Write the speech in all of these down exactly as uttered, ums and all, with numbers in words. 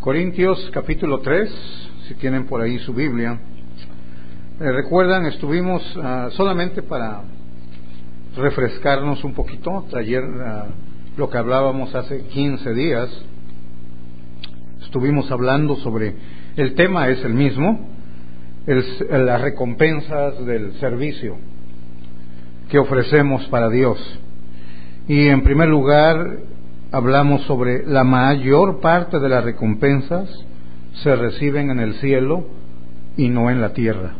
Corintios capítulo tres, si tienen por ahí su Biblia. Eh, recuerdan, estuvimos uh, solamente para refrescarnos un poquito, ayer uh, lo que hablábamos hace quince días, estuvimos hablando sobre, el tema es el mismo, el, las recompensas del servicio que ofrecemos para Dios. Y en primer lugar, hablamos sobre la mayor parte de las recompensas se reciben en el cielo y no en la tierra.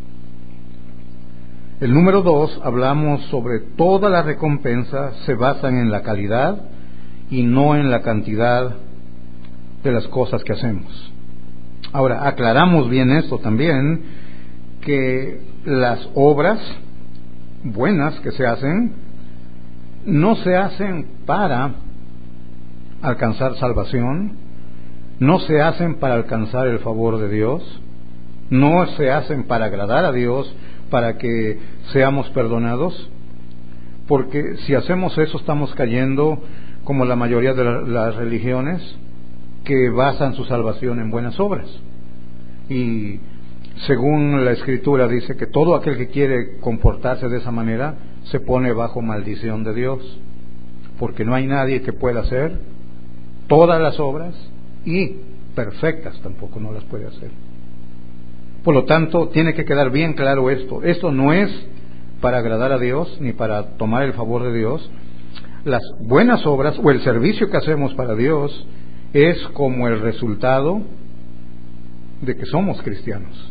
El número dos, hablamos sobre todas las recompensas se basan en la calidad y no en la cantidad de las cosas que hacemos. Ahora, aclaramos bien esto también, que las obras buenas que se hacen no se hacen para alcanzar salvación, no se hacen para alcanzar el favor de Dios, no se hacen para agradar a Dios, para que seamos perdonados, porque si hacemos eso estamos cayendo como la mayoría de las religiones que basan su salvación en buenas obras. Y según la Escritura dice que todo aquel que quiere comportarse de esa manera se pone bajo maldición de Dios, porque no hay nadie que pueda hacer todas las obras y perfectas tampoco no las puede hacer. Por lo tanto, tiene que quedar bien claro esto. Esto no es para agradar a Dios ni para tomar el favor de Dios. Las buenas obras o el servicio que hacemos para Dios es como el resultado de que somos cristianos.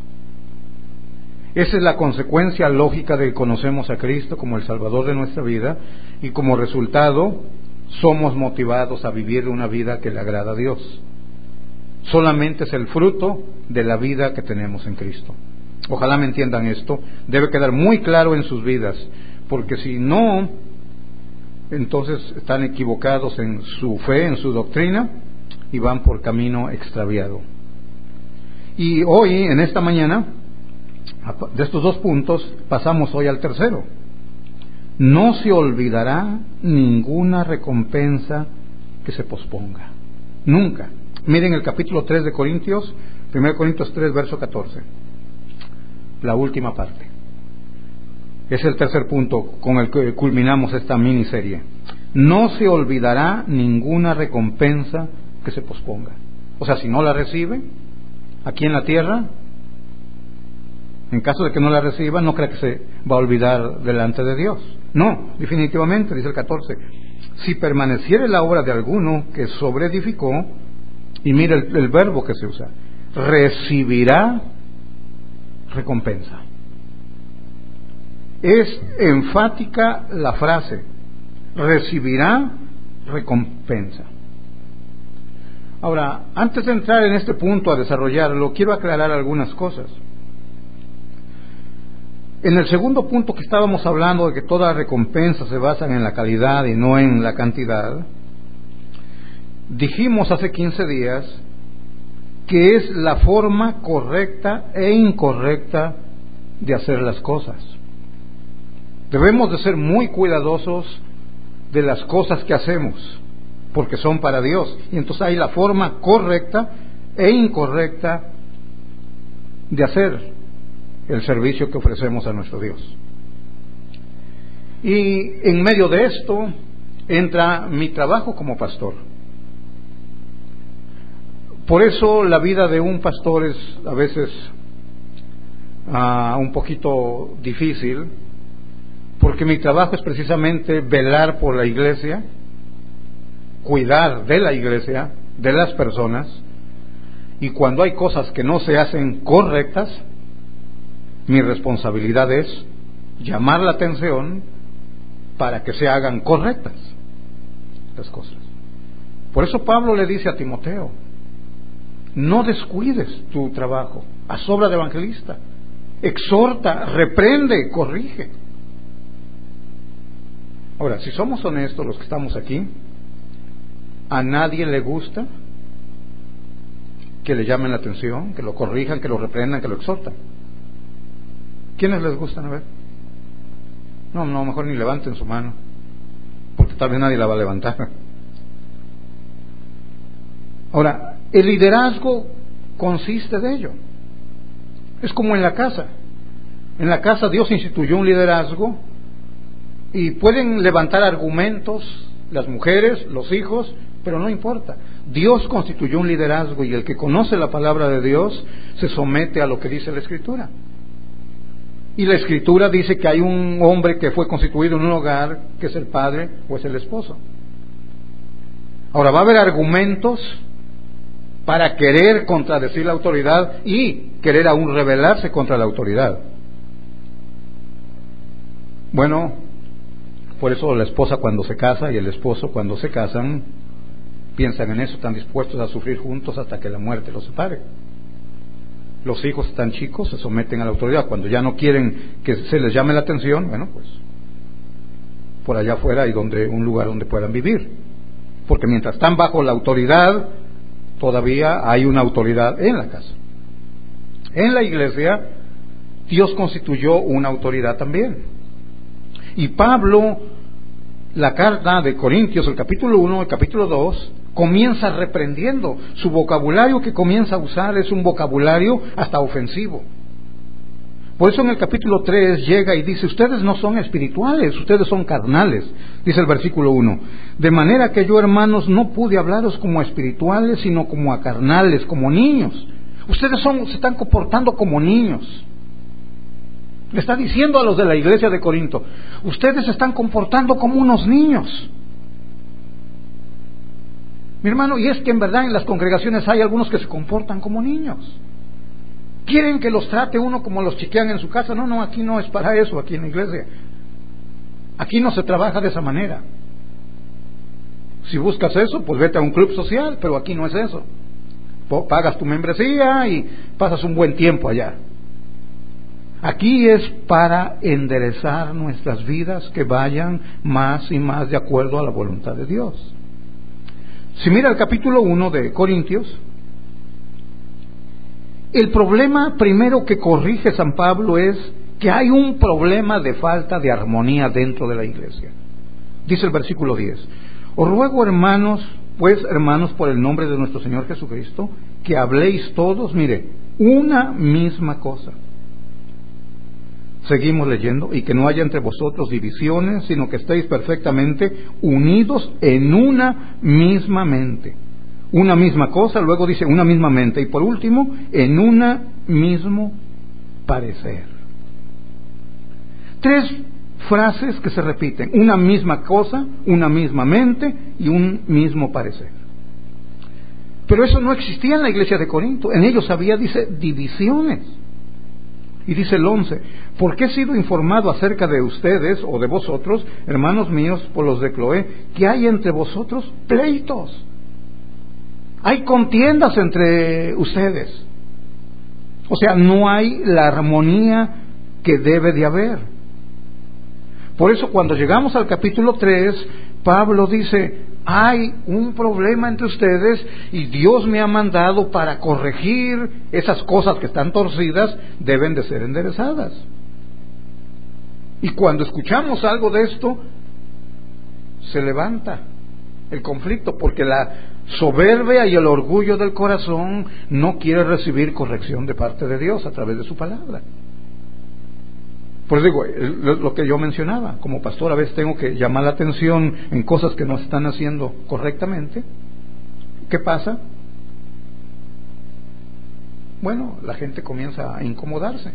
Esa es la consecuencia lógica de que conocemos a Cristo como el Salvador de nuestra vida y como resultado somos motivados a vivir una vida que le agrada a Dios. Solamente es el fruto de la vida que tenemos en Cristo. Ojalá me entiendan esto. Debe quedar muy claro en sus vidas, porque si no, entonces están equivocados en su fe, en su doctrina, y van por camino extraviado. Y hoy, en esta mañana, de estos dos puntos, pasamos hoy al tercero. No se olvidará ninguna recompensa que se posponga. Nunca. Miren el capítulo tres de Corintios, primero Corintios tres, verso catorce. La última parte. Es el tercer punto con el que culminamos esta miniserie. No se olvidará ninguna recompensa que se posponga. O sea, si no la recibe, aquí en la tierra, en caso de que no la reciba, no crea que se va a olvidar delante de Dios. No, definitivamente, dice el catorce. Si permaneciere la obra de alguno que sobreedificó, y mira el, el verbo que se usa, recibirá recompensa. Es enfática la frase, recibirá recompensa. Ahora, antes de entrar en este punto a desarrollarlo, quiero aclarar algunas cosas. En el segundo punto que estábamos hablando de que todas las recompensas se basan en la calidad y no en la cantidad, dijimos hace quince días que es la forma correcta e incorrecta de hacer las cosas. Debemos de ser muy cuidadosos de las cosas que hacemos, porque son para Dios. Y entonces hay la forma correcta e incorrecta de hacer el servicio que ofrecemos a nuestro Dios. Y en medio de esto entra mi trabajo como pastor. Por eso la vida de un pastor es a veces uh, un poquito difícil, porque mi trabajo es precisamente velar por la iglesia, cuidar de la iglesia, de las personas, y cuando hay cosas que no se hacen correctas, mi responsabilidad es llamar la atención para que se hagan correctas las cosas. Por eso Pablo le dice a Timoteo, no descuides tu trabajo, haz obra de evangelista, exhorta, reprende, corrige. Ahora, si somos honestos los que estamos aquí, a nadie le gusta que le llamen la atención, que lo corrijan, que lo reprendan, que lo exhortan. ¿Quiénes les gustan? A ver. No, no, mejor ni levanten su mano, porque tal vez nadie la va a levantar. Ahora, El liderazgo consiste de ello. Es como en la casa. En la casa Dios instituyó un liderazgo y pueden levantar argumentos las mujeres, los hijos, pero no importa. Dios constituyó un liderazgo y el que conoce la palabra de Dios se somete a lo que dice la Escritura. Y la Escritura dice que hay un hombre que fue constituido en un hogar, que es el padre o es el esposo. Ahora va a haber argumentos para querer contradecir la autoridad y querer aún rebelarse contra la autoridad. Bueno, por eso la esposa cuando se casa y el esposo cuando se casan piensan en eso, están dispuestos a sufrir juntos hasta que la muerte los separe. Los hijos están chicos, se someten a la autoridad. Cuando ya no quieren que se les llame la atención, bueno, pues por allá afuera hay donde, un lugar donde puedan vivir. Porque mientras están bajo la autoridad, todavía hay una autoridad en la casa. En la iglesia, Dios constituyó una autoridad también. Y Pablo, la carta de Corintios, el capítulo uno, el capítulo dos, comienza reprendiendo. Su vocabulario que comienza a usar es un vocabulario hasta ofensivo. Por eso en el capítulo tres llega y dice, ustedes no son espirituales, ustedes son carnales, dice el versículo uno. De manera que yo, hermanos, no pude hablaros como a espirituales, sino como a carnales, como niños. Ustedes son, se están comportando como niños. Le está diciendo a los de la iglesia de Corinto, ustedes se están comportando como unos niños. Mi hermano, y es que en verdad en las congregaciones hay algunos que se comportan como niños. ¿Quieren que los trate uno como los chiquean en su casa? No, no, aquí no es para eso, aquí en la iglesia. Aquí no se trabaja de esa manera. Si buscas eso, pues vete a un club social, pero aquí no es eso. Pagas tu membresía y pasas un buen tiempo allá. Aquí es para enderezar nuestras vidas que vayan más y más de acuerdo a la voluntad de Dios. Si mira el capítulo uno de Corintios, el problema primero que corrige San Pablo es que hay un problema de falta de armonía dentro de la iglesia. Dice el versículo diez, os ruego hermanos, pues hermanos, por el nombre de nuestro Señor Jesucristo, que habléis todos, mire, una misma cosa. Seguimos leyendo, y que no haya entre vosotros divisiones, sino que estéis perfectamente unidos en una misma mente. Una misma cosa, luego dice una misma mente, y por último, en un mismo parecer. Tres frases que se repiten, una misma cosa, una misma mente y un mismo parecer. Pero eso no existía en la iglesia de Corinto, en ellos había, dice, divisiones. Y dice el once, porque he sido informado acerca de ustedes o de vosotros, hermanos míos, por los de Cloé, que hay entre vosotros pleitos. Hay contiendas entre ustedes. O sea, no hay la armonía que debe de haber. Por eso cuando llegamos al capítulo tres, Pablo dice, hay un problema entre ustedes y Dios me ha mandado para corregir esas cosas que están torcidas, deben de ser enderezadas. Y cuando escuchamos algo de esto, se levanta el conflicto, porque la soberbia y el orgullo del corazón no quiere recibir corrección de parte de Dios a través de su palabra. Por eso digo, lo que yo mencionaba, como pastor a veces tengo que llamar la atención en cosas que no se están haciendo correctamente. ¿Qué pasa? Bueno, la gente comienza a incomodarse.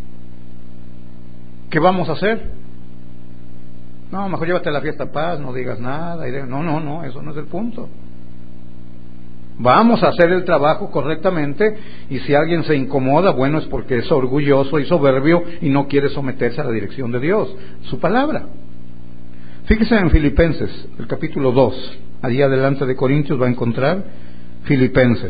¿Qué vamos a hacer? No, mejor llévate a la fiesta en paz, no digas nada. Y de... No, no, no, eso no es el punto. Vamos a hacer el trabajo correctamente, y si alguien se incomoda, bueno, es porque es orgulloso y soberbio y no quiere someterse a la dirección de Dios, su palabra. Fíjese en Filipenses, el capítulo dos, allí adelante de Corintios va a encontrar Filipenses,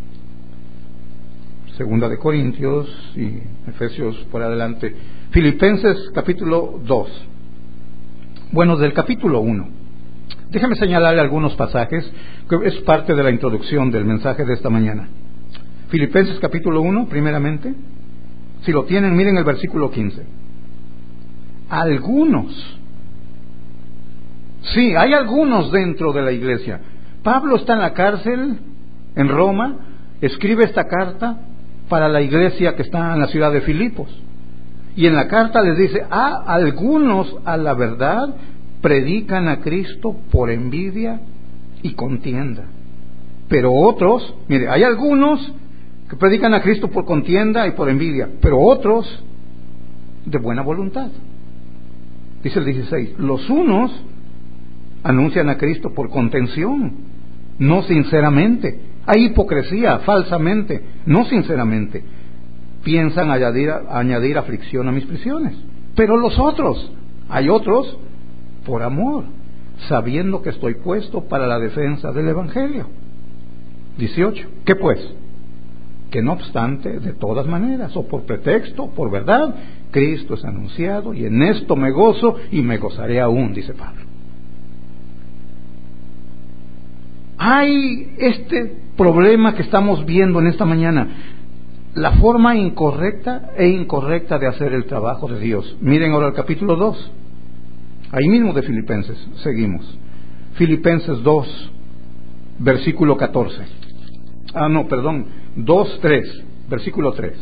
segunda de Corintios y Efesios por adelante. Filipenses capítulo dos, bueno, del capítulo uno. Déjame señalarle algunos pasajes que es parte de la introducción del mensaje de esta mañana. Filipenses capítulo uno, primeramente. Si lo tienen, miren el versículo quince. Algunos. Sí, hay algunos dentro de la iglesia. Pablo está en la cárcel en Roma, escribe esta carta para la iglesia que está en la ciudad de Filipos. Y en la carta les dice, a algunos a la verdad predican a Cristo por envidia y contienda. Pero otros, mire, hay algunos que predican a Cristo por contienda y por envidia, pero otros de buena voluntad. Dice el dieciséis, los unos anuncian a Cristo por contención, no sinceramente. Hay hipocresía, falsamente, no sinceramente. Piensan añadir, añadir aflicción a mis prisiones. Pero los otros, hay otros por amor, sabiendo que estoy puesto para la defensa del Evangelio. dieciocho. ¿Qué pues? Que no obstante, de todas maneras, o por pretexto, por verdad, Cristo es anunciado, y en esto me gozo y me gozaré aún, dice Pablo. Hay este problema que estamos viendo en esta mañana, la forma incorrecta e incorrecta de hacer el trabajo de Dios. Miren ahora el capítulo dos, ahí mismo de Filipenses, seguimos. Filipenses dos, versículo catorce. Ah, no, perdón, dos, tres, versículo tres.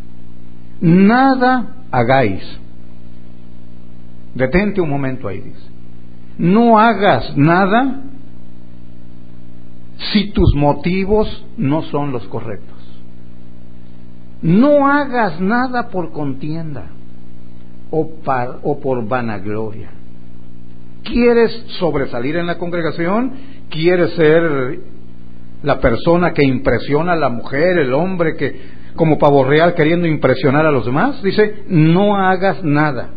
Nada hagáis. Detente un momento ahí, dice. No hagas nada si tus motivos no son los correctos. No hagas nada por contienda o, par, o por vanagloria. ¿Quieres sobresalir en la congregación? ¿Quieres ser la persona que impresiona a la mujer, el hombre que, como pavo real, queriendo impresionar a los demás? Dice, no hagas nada.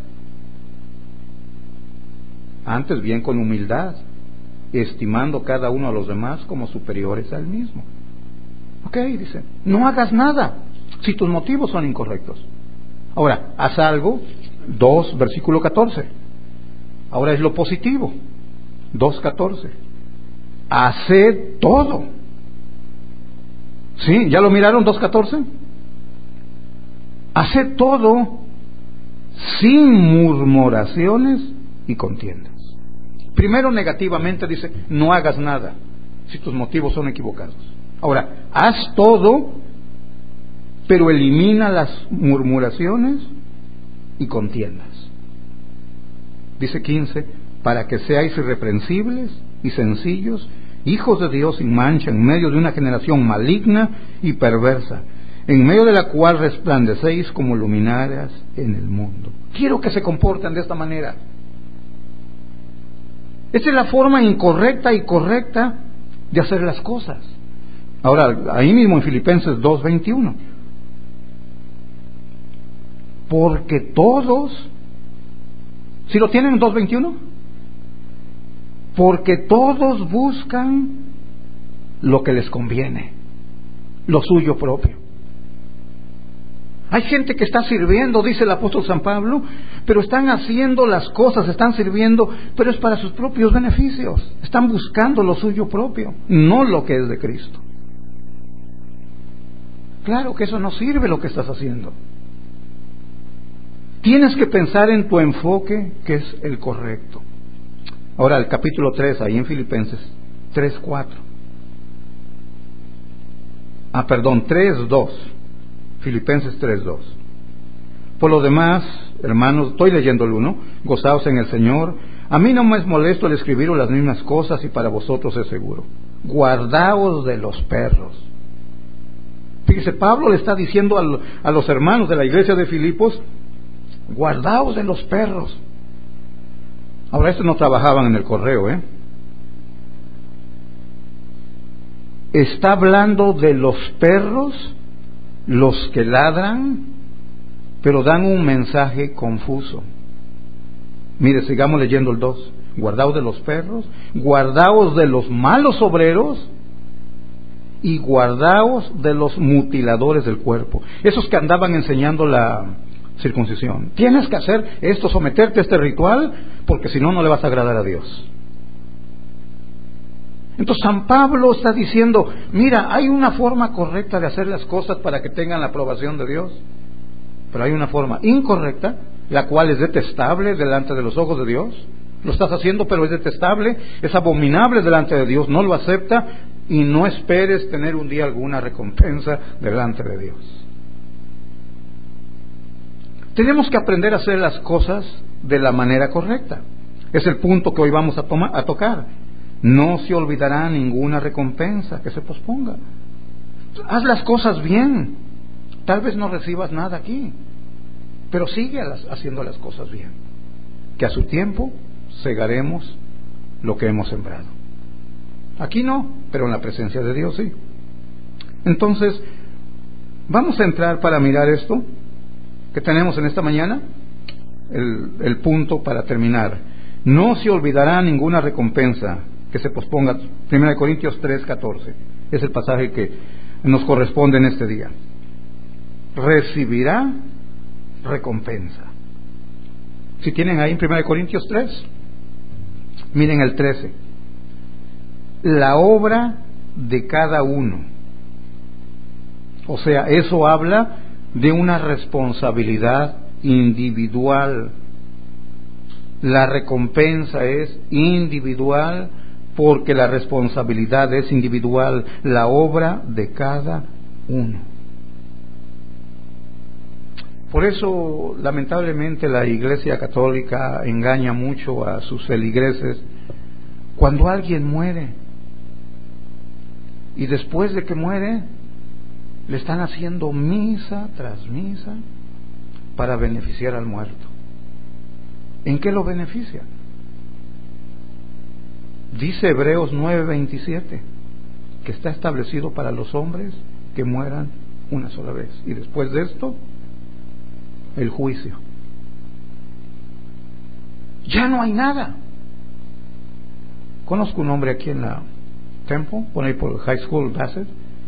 Antes bien con humildad, estimando cada uno a los demás como superiores al mismo. Ok, dice, no hagas nada si tus motivos son incorrectos. Ahora, haz algo. Dos, versículo catorce. Ahora es lo positivo. Dos, catorce. Haced todo. ¿Sí? ¿Ya lo miraron? Dos, catorce. Haced todo sin murmuraciones y contiendas. Primero, negativamente dice, no hagas nada si tus motivos son equivocados. Ahora, haz todo, pero elimina las murmuraciones y contiendas. Dice quince, para que seáis irreprensibles y sencillos, hijos de Dios sin mancha, en medio de una generación maligna y perversa, en medio de la cual resplandecéis como luminarias en el mundo. Quiero que se comporten de esta manera. Esta es la forma incorrecta y correcta de hacer las cosas. Ahora, ahí mismo en Filipenses dos, veintiuno. Porque todos, ¿sí lo tienen en dos, veintiuno? Porque todos buscan lo que les conviene, lo suyo propio. Hay gente que está sirviendo, dice el apóstol San Pablo, pero están haciendo las cosas, están sirviendo, pero es para sus propios beneficios. Están buscando lo suyo propio, no lo que es de Cristo. Claro que eso no sirve lo que estás haciendo. Tienes que pensar en tu enfoque, que es el correcto. Ahora el capítulo tres, ahí en Filipenses, tres, cuatro. Ah, perdón, tres, dos. Filipenses tres, dos. Por lo demás, hermanos, estoy leyendo el uno, gozaos en el Señor. A mí no me es molesto el escribiros las mismas cosas y para vosotros es seguro. Guardaos de los perros. Fíjese, Pablo le está diciendo a, lo, a los hermanos de la iglesia de Filipos, guardaos de los perros. Ahora, estos no trabajaban en el correo, ¿eh? Está hablando de los perros, los que ladran, pero dan un mensaje confuso. Mire, sigamos leyendo el dos. Guardaos de los perros, guardaos de los malos obreros y guardaos de los mutiladores del cuerpo. Esos que andaban enseñando la circuncisión. Tienes que hacer esto, someterte a este ritual, porque si no, no le vas a agradar a Dios. Entonces San Pablo está diciendo, mira, hay una forma correcta de hacer las cosas para que tengan la aprobación de Dios, pero hay una forma incorrecta, la cual es detestable delante de los ojos de Dios. Lo estás haciendo, pero es detestable, es abominable delante de Dios, no lo acepta, y no esperes tener un día alguna recompensa delante de Dios. Tenemos que aprender a hacer las cosas de la manera correcta. Es el punto que hoy vamos a, tomar, a tocar. No se olvidará ninguna recompensa que se posponga. Haz las cosas bien. Tal vez no recibas nada aquí, pero sigue haciendo las cosas bien, que a su tiempo segaremos lo que hemos sembrado. Aquí no, pero en la presencia de Dios sí. Entonces, vamos a entrar para mirar esto que tenemos en esta mañana, el, el punto para terminar. No se olvidará ninguna recompensa que se posponga. Primera de Corintios tres, catorce es el pasaje que nos corresponde en este día. Recibirá recompensa. Si tienen ahí en Primera de Corintios tres, miren el trece. La obra de cada uno. O sea, eso habla de una responsabilidad individual. La recompensa es individual porque la responsabilidad es individual, la obra de cada uno. Por eso, lamentablemente, la Iglesia Católica engaña mucho a sus feligreses. Cuando alguien muere y después de que muere le están haciendo misa tras misa para beneficiar al muerto. ¿En qué lo beneficia? Dice Hebreos nueve veintisiete que está establecido para los hombres que mueran una sola vez y después de esto el juicio. Ya no hay nada. Conozco un hombre aquí en la Temple, por ahí por High School Bassett,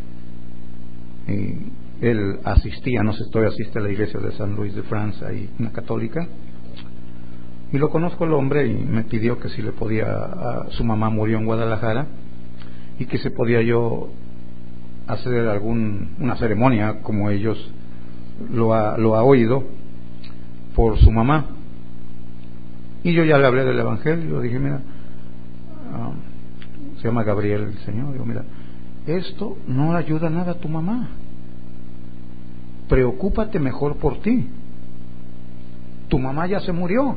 y él asistía, no sé, estoy asiste a la iglesia de San Luis de Francia, ahí una católica, y lo conozco el hombre y me pidió que si le podía, a, su mamá murió en Guadalajara y que se podía yo hacer algún una ceremonia como ellos lo ha, lo ha oído por su mamá. Y yo ya le hablé del evangelio, dije, mira, uh, se llama Gabriel el señor, digo, mira, esto no ayuda nada a tu mamá, preocúpate mejor por ti, tu mamá ya se murió.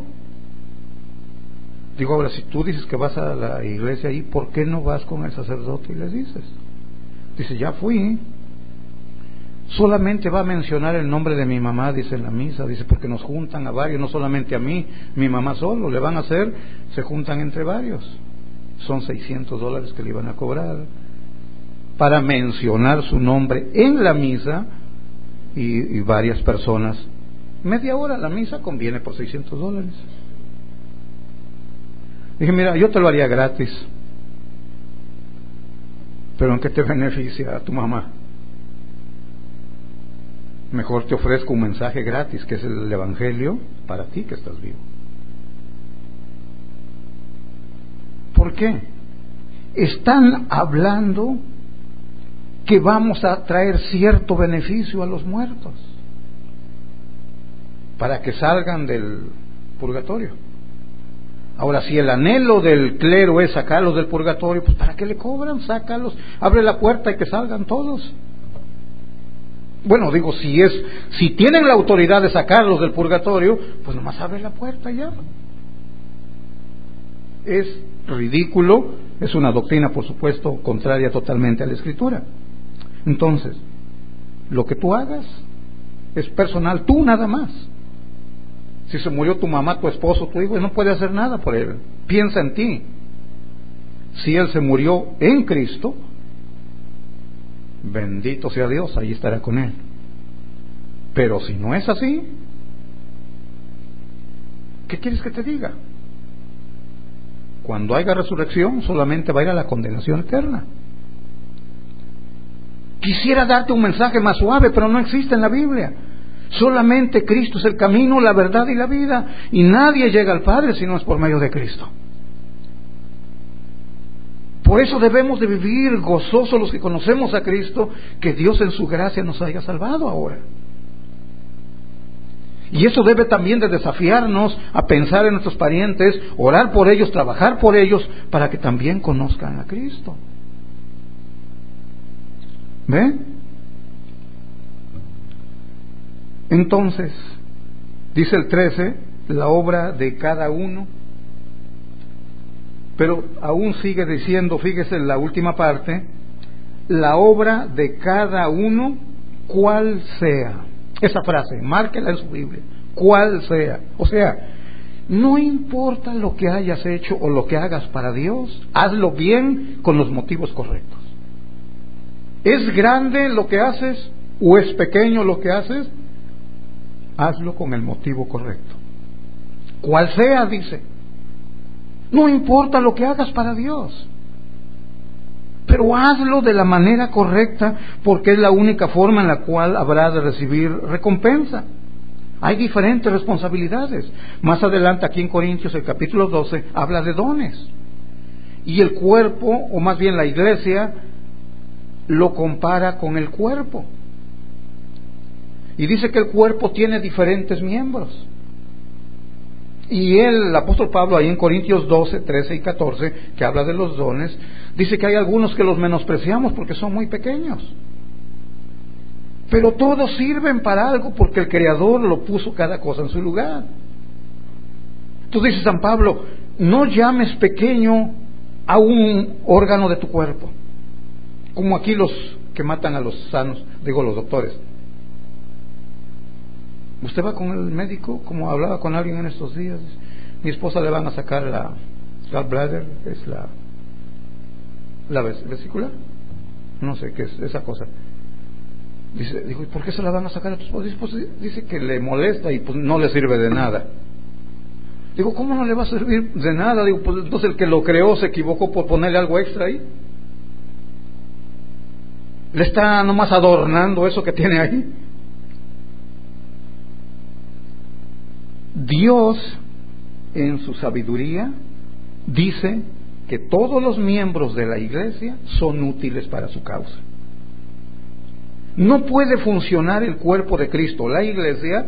Digo, ahora si tú dices que vas a la iglesia ahí, ¿por qué no vas con el sacerdote y le dices? Dice, ya fui, solamente va a mencionar el nombre de mi mamá, dice en la misa, dice, porque nos juntan a varios, no solamente a mí, mi mamá solo, le van a hacer, se juntan entre varios, son seiscientos dólares que le iban a cobrar para mencionar su nombre en la misa y, y varias personas. Media hora la misa conviene por seiscientos dólares. Dije, mira, yo te lo haría gratis, pero ¿en qué te beneficia a tu mamá? Mejor te ofrezco un mensaje gratis, que es el evangelio, para ti que estás vivo. ¿Por qué? Están hablando que vamos a traer cierto beneficio a los muertos para que salgan del purgatorio. Ahora, si el anhelo del clero es sacarlos del purgatorio, pues ¿para qué le cobran? Sácalos, abre la puerta y que salgan todos. Bueno, digo, si es, si tienen la autoridad de sacarlos del purgatorio, pues nomás abre la puerta y ya. Es ridículo, es una doctrina, por supuesto, contraria totalmente a la Escritura. Entonces, lo que tú hagas es personal, tú nada más. Si se murió tu mamá, tu esposo, tu hijo, no puede hacer nada por él. Piensa en ti. Si él se murió en Cristo, bendito sea Dios, ahí estará con él. Pero si no es así, ¿qué quieres que te diga? Cuando haya resurrección, solamente va a ir a la condenación eterna. Quisiera darte un mensaje más suave, pero no existe en la Biblia. Solamente Cristo es el camino, la verdad y la vida, y nadie llega al Padre si no es por medio de Cristo. Por eso debemos de vivir gozosos los que conocemos a Cristo, que Dios en su gracia nos haya salvado ahora. Y eso debe también de desafiarnos a pensar en nuestros parientes, orar por ellos, trabajar por ellos, para que también conozcan a Cristo. ¿Ve? Entonces, dice el trece, la obra de cada uno, pero aún sigue diciendo, fíjese en la última parte, la obra de cada uno, cual sea. Esa frase, márquela en su Biblia, cual sea. O sea, no importa lo que hayas hecho o lo que hagas para Dios, hazlo bien con los motivos correctos. ¿Es grande lo que haces o es pequeño lo que haces? Hazlo con el motivo correcto. Cual sea, dice. No importa lo que hagas para Dios, pero hazlo de la manera correcta, porque es la única forma en la cual habrá de recibir recompensa. Hay diferentes responsabilidades. Más adelante, aquí en Corintios, el capítulo doce, habla de dones. Y el cuerpo, o más bien la iglesia, lo compara con el cuerpo. Y dice que el cuerpo tiene diferentes miembros. Y él, el apóstol Pablo, ahí en Corintios doce, trece y catorce, que habla de los dones, dice que hay algunos que los menospreciamos porque son muy pequeños. Pero todos sirven para algo porque el Creador lo puso cada cosa en su lugar. Entonces dice San Pablo, no llames pequeño a un órgano de tu cuerpo, como aquí los que matan a los sanos, digo los doctores. Usted va con el médico, como hablaba con alguien en estos días, mi esposa le van a sacar la gallbladder, es la la vesícula, no sé qué es esa cosa. Dice, dijo, ¿y por qué se la van a sacar a tu esposa? Dice, pues, dice que le molesta y pues no le sirve de nada. Digo, ¿cómo no le va a servir de nada? Digo, pues entonces el que lo creó se equivocó por ponerle algo extra ahí. Le está nomás adornando eso que tiene ahí. Dios, en su sabiduría, dice que todos los miembros de la iglesia son útiles para su causa. No puede funcionar el cuerpo de Cristo, la iglesia,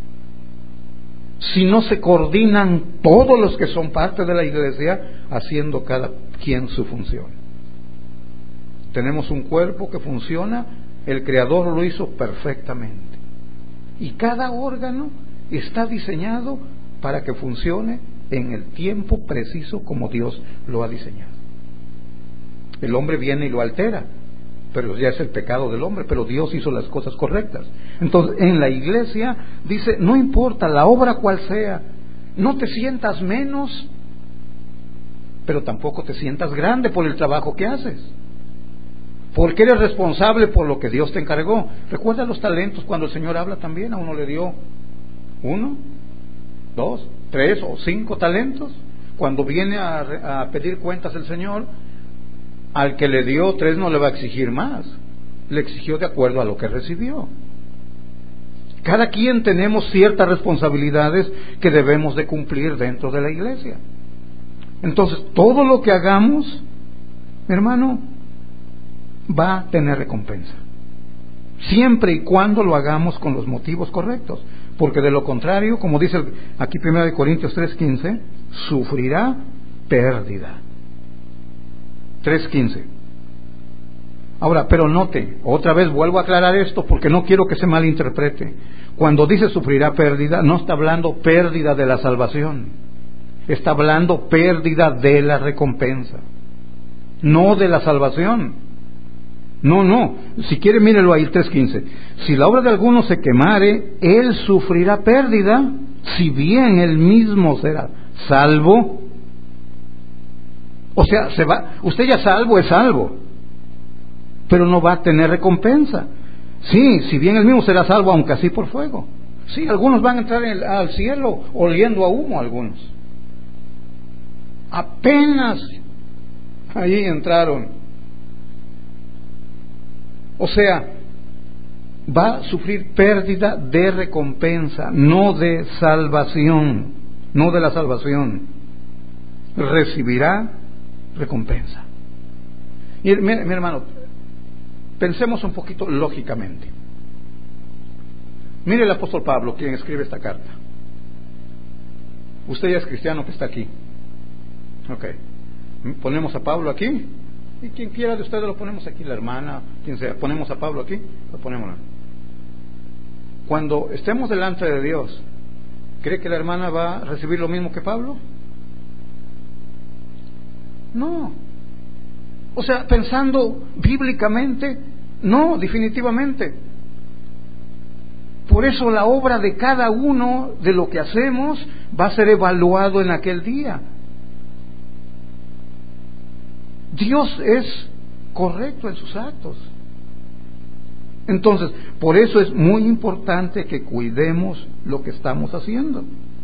si no se coordinan todos los que son parte de la iglesia, haciendo cada quien su función. Tenemos un cuerpo que funciona, el Creador lo hizo perfectamente. Y cada órgano está diseñado para que funcione en el tiempo preciso como Dios lo ha diseñado. El hombre viene y lo altera, pero ya es el pecado del hombre, pero Dios hizo las cosas correctas. Entonces, en la iglesia dice, no importa la obra cual sea, no te sientas menos, pero tampoco te sientas grande por el trabajo que haces, porque eres responsable por lo que Dios te encargó. Recuerda los talentos, cuando el Señor habla también, a uno le dio uno, dos, tres o cinco talentos. Cuando viene a, a pedir cuentas el Señor, al que le dio tres no le va a exigir más, le exigió de acuerdo a lo que recibió. Cada quien tenemos ciertas responsabilidades que debemos de cumplir dentro de la iglesia. Entonces, todo lo que hagamos, hermano, va a tener recompensa, siempre y cuando lo hagamos con los motivos correctos, porque de lo contrario, como dice aquí primero de Corintios tres quince, sufrirá pérdida. tres quince. Ahora, pero note, otra vez vuelvo a aclarar esto porque no quiero que se malinterprete. Cuando dice sufrirá pérdida, no está hablando pérdida de la salvación, está hablando pérdida de la recompensa, no de la salvación. No, no, si quiere mírelo ahí, tres quince. Si la obra de alguno se quemare, él sufrirá pérdida, si bien él mismo será salvo. O sea, se va, usted ya salvo es salvo, pero no va a tener recompensa. Sí, si bien él mismo será salvo, aunque así por fuego. Sí, algunos van a entrar en el, al cielo oliendo a humo, algunos. Apenas ahí entraron. O sea, va a sufrir pérdida de recompensa, no de salvación, no de la salvación. Recibirá recompensa. Y mi, mi hermano, pensemos un poquito lógicamente. Mire el apóstol Pablo, quien escribe esta carta. Usted ya es cristiano que está aquí. Ok. Ponemos a Pablo aquí Y quien quiera de ustedes lo ponemos aquí, la hermana, quien sea, ponemos a Pablo aquí, lo ponemos. Cuando estemos delante de Dios, ¿cree que la hermana va a recibir lo mismo que Pablo? No. O sea, pensando bíblicamente, no, definitivamente. Por eso la obra de cada uno de lo que hacemos va a ser evaluado en aquel día. Dios es correcto en sus actos. Entonces, por eso es muy importante que cuidemos lo que estamos haciendo.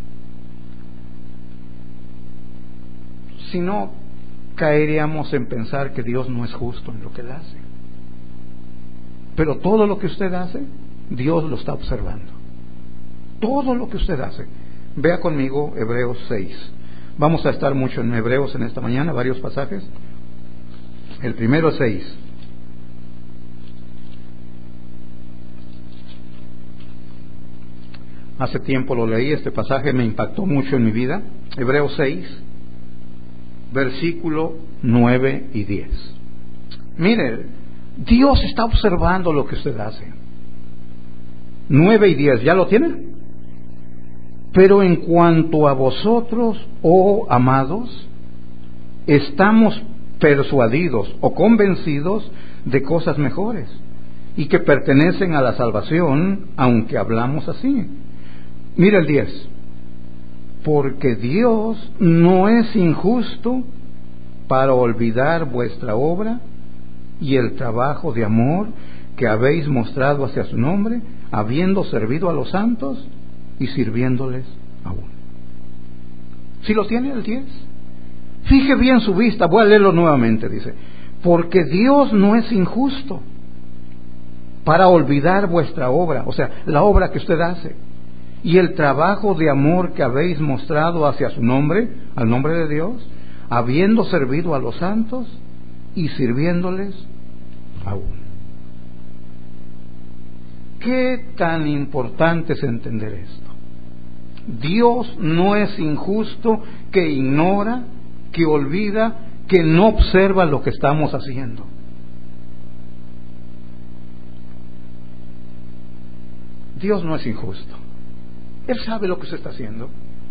Si no, caeríamos en pensar que Dios no es justo en lo que Él hace. Pero todo lo que usted hace, Dios lo está observando. Todo lo que usted hace. Vea conmigo Hebreos seis. Vamos a estar mucho en Hebreos en esta mañana, varios pasajes. El primero es seis. Hace tiempo lo leí, este pasaje me impactó mucho en mi vida. Hebreos seis, versículo nueve y diez. Mire, Dios está observando lo que usted hace. nueve y diez, ¿ya lo tiene? Pero en cuanto a vosotros, oh amados, estamos persuadidos o convencidos de cosas mejores y que pertenecen a la salvación, aunque hablamos así. Mira el diez. Porque Dios no es injusto para olvidar vuestra obra y el trabajo de amor que habéis mostrado hacia su nombre, habiendo servido a los santos y sirviéndoles aún. ¿Sí lo tiene el diez? Fije bien su vista, voy a leerlo nuevamente, dice. Porque Dios no es injusto para olvidar vuestra obra, o sea, la obra que usted hace, y el trabajo de amor que habéis mostrado hacia su nombre, al nombre de Dios, habiendo servido a los santos y sirviéndoles aún. ¿Qué tan importante es entender esto? Dios no es injusto que ignora, que olvida, que no observa lo que estamos haciendo. Dios no es injusto. Él sabe lo que usted está haciendo.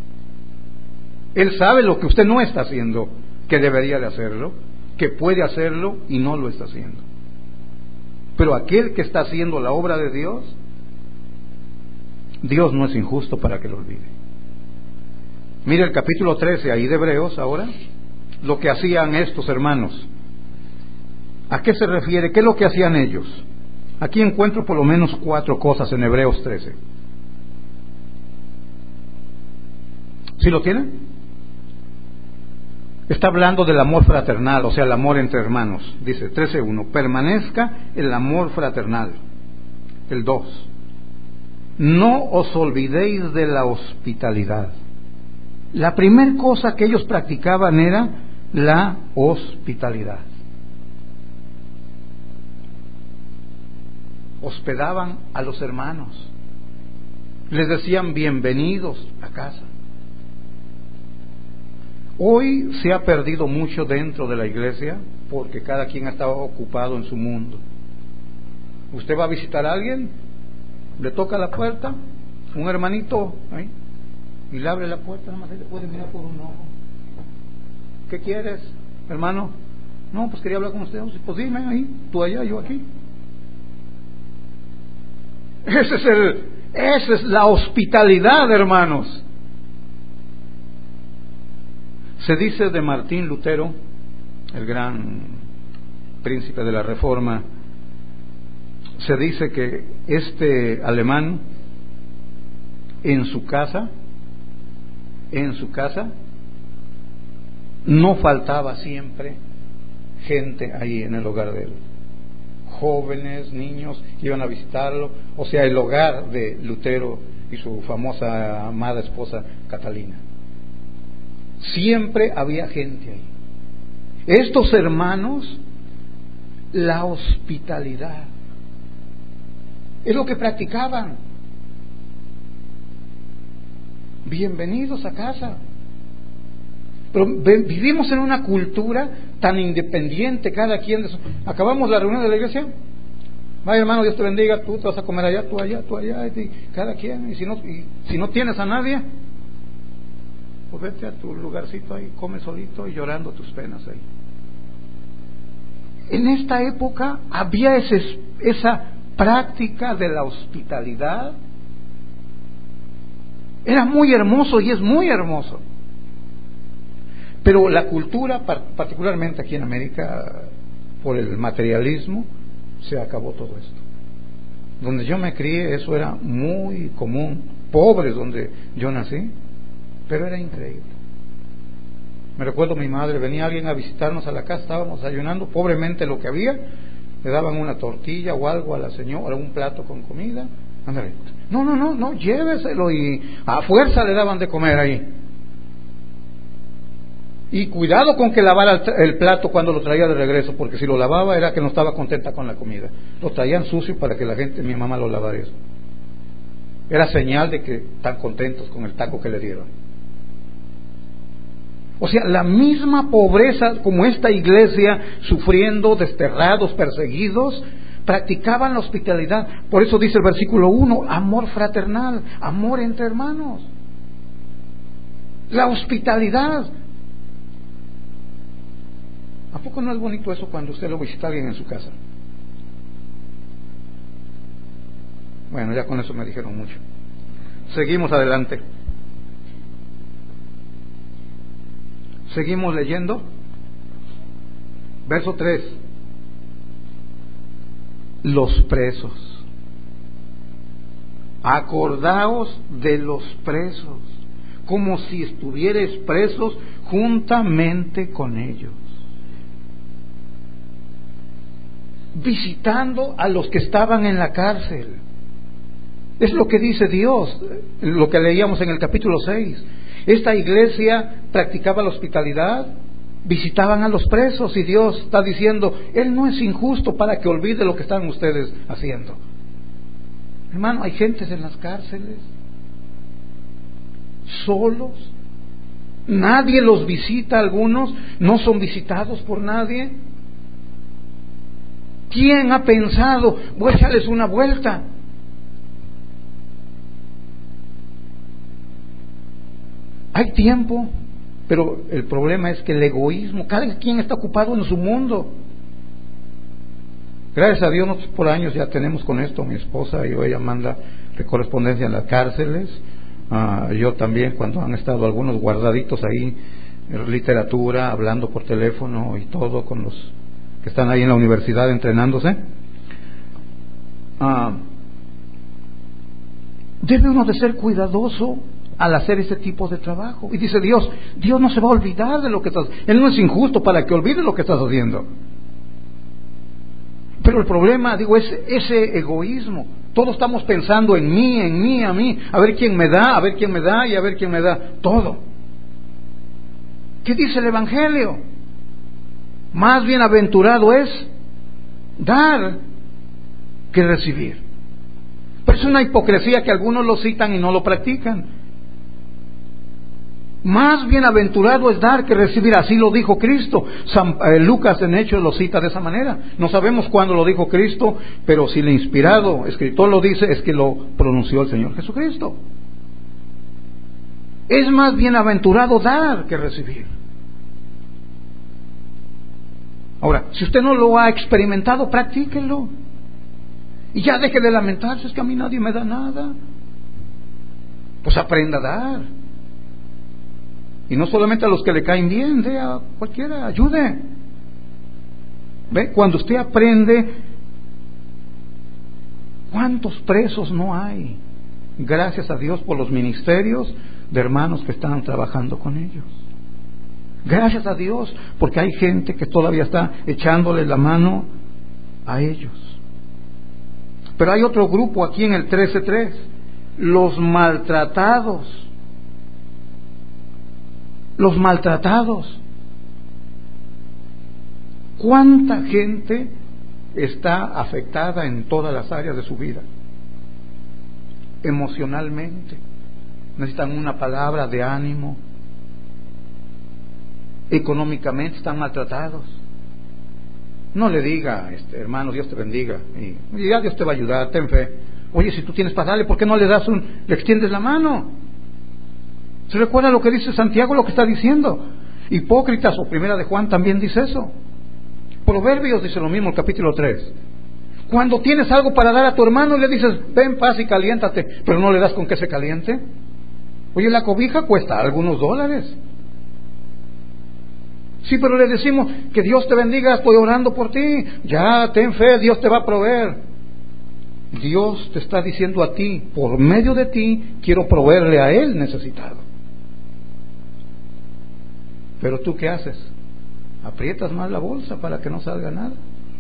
Él sabe lo que usted no está haciendo, que debería de hacerlo, que puede hacerlo y no lo está haciendo. Pero aquel que está haciendo la obra de Dios, Dios no es injusto para que lo olvide. Mire el capítulo trece ahí de Hebreos ahora, lo que hacían estos hermanos. ¿A qué se refiere? ¿Qué es lo que hacían ellos? Aquí encuentro por lo menos cuatro cosas en Hebreos trece. ¿Sí lo tienen? Está hablando del amor fraternal, o sea, el amor entre hermanos. Dice trece uno, permanezca el amor fraternal. El dos, no os olvidéis de la hospitalidad. La primera cosa que ellos practicaban era la hospitalidad. Hospedaban a los hermanos. Les decían bienvenidos a casa. Hoy se ha perdido mucho dentro de la iglesia porque cada quien ha estado ocupado en su mundo. Usted va a visitar a alguien, le toca la puerta, un hermanito ahí, y le abre la puerta, nada más le puede mirar por un ojo. ¿Qué quieres, hermano? No, pues quería hablar con usted. Pues dime ahí, tú allá, yo aquí. Ese es el, esa es la hospitalidad, hermanos. Se dice de Martín Lutero, el gran príncipe de la Reforma, se dice que este alemán en su casa, en su casa, no faltaba siempre gente ahí en el hogar de él. Jóvenes, niños, iban a visitarlo, o sea, el hogar de Lutero y su famosa amada esposa Catalina. Siempre había gente ahí. Estos hermanos, la hospitalidad es lo que practicaban. Bienvenidos a casa. Pero vivimos en una cultura tan independiente cada quien de su... Acabamos la reunión de la iglesia. Vaya hermano, Dios te bendiga, tú te vas a comer allá, tú allá, tú allá, y cada quien. Y si no, y si no tienes a nadie, pues vete a tu lugarcito ahí, come solito y llorando tus penas ahí. En esta época había ese, esa práctica de la hospitalidad. Era muy hermoso y es muy hermoso. Pero la cultura, particularmente aquí en América, por el materialismo, se acabó todo esto. Donde yo me crié, eso era muy común. Pobres donde yo nací, pero era increíble. Me recuerdo mi madre, venía alguien a visitarnos a la casa, estábamos ayunando, pobremente lo que había, le daban una tortilla o algo a la señora, un plato con comida, ándale, no, no, no, no, lléveselo, y a fuerza le daban de comer ahí. Y cuidado con que lavara el plato cuando lo traía de regreso, porque si lo lavaba era que no estaba contenta con la comida. Lo traían sucio para que la gente, mi mamá lo lavara eso. Era señal de que están contentos con el taco que le dieron. O sea, la misma pobreza como esta iglesia, sufriendo, desterrados, perseguidos, practicaban la hospitalidad. Por eso dice el versículo uno, amor fraternal, amor entre hermanos. La hospitalidad. ¿A poco no es bonito eso cuando usted lo visita a alguien en su casa? Bueno, ya con eso me dijeron mucho. Seguimos adelante. Seguimos leyendo. Verso tres. Los presos. Acordaos de los presos, como si estuvierais presos juntamente con ellos. Visitando a los que estaban en la cárcel. Es lo que dice Dios, lo que leíamos en el capítulo seis. Esta iglesia practicaba la hospitalidad, visitaban a los presos, y Dios está diciendo, Él no es injusto para que olvide lo que están ustedes haciendo. Hermano, hay gentes en las cárceles, solos, nadie los visita, algunos no son visitados por nadie. ¿Quién ha pensado, voy a echarles una vuelta? Hay tiempo, pero el problema es que el egoísmo, cada quien está ocupado en su mundo. Gracias a Dios, nosotros por años ya tenemos con esto, mi esposa y yo, ella manda correspondencia en las cárceles, uh, yo también, cuando han estado algunos guardaditos ahí, literatura, hablando por teléfono y todo con los que están ahí en la universidad entrenándose. Uh, debe uno de ser cuidadoso al hacer ese tipo de trabajo. Y dice Dios, Dios no se va a olvidar de lo que estás haciendo. Él no es injusto para que olvide lo que estás haciendo. Pero el problema, digo, es ese egoísmo. Todos estamos pensando en mí, en mí, a mí, a ver quién me da, a ver quién me da y a ver quién me da. Todo. ¿Qué dice el Evangelio? Más bienaventurado es dar que recibir. Pero es una hipocresía que algunos lo citan y no lo practican. Más bienaventurado es dar que recibir, así lo dijo Cristo. San, eh, Lucas en Hechos lo cita de esa manera. No sabemos cuándo lo dijo Cristo, pero si el inspirado escritor lo dice, es que lo pronunció el Señor Jesucristo. Es más bienaventurado dar que recibir. Ahora, si usted no lo ha experimentado, practíquelo. Y ya deje de lamentarse, es que a mí nadie me da nada. Pues aprenda a dar. Y no solamente a los que le caen bien, dé a cualquiera, ayude. ¿Ve? Cuando usted aprende, ¿cuántos presos no hay? Gracias a Dios por los ministerios de hermanos que están trabajando con ellos. Gracias a Dios porque hay gente que todavía está echándole la mano a ellos. Pero hay otro grupo aquí en el trece tres, los maltratados. Los maltratados. ¿Cuánta gente está afectada en todas las áreas de su vida? Emocionalmente. Necesitan una palabra de ánimo. Económicamente están maltratados. No le diga, este, hermano, Dios te bendiga, y, y ya Dios te va a ayudar, ten fe. Oye, si tú tienes para darle, ¿por qué no le das un, le extiendes la mano? ¿Se recuerda lo que dice Santiago, lo que está diciendo? Hipócritas, o Primera de Juan también dice eso. Proverbios dice lo mismo, el capítulo tres. Cuando tienes algo para dar a tu hermano, le dices, ven, paz y caliéntate, pero no le das con que se caliente. Oye, la cobija cuesta algunos dólares. Sí, pero le decimos, que Dios te bendiga, estoy orando por ti, ya, ten fe, Dios te va a proveer. Dios te está diciendo a ti, por medio de ti, quiero proveerle a Él necesitado. Pero tú, ¿qué haces? Aprietas más la bolsa para que no salga nada.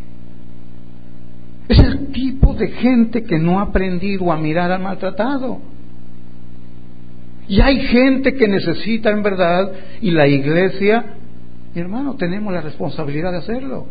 Es el tipo de gente que no ha aprendido a mirar al maltratado. Y hay gente que necesita en verdad, y la iglesia, mi hermano, tenemos la responsabilidad de hacerlo.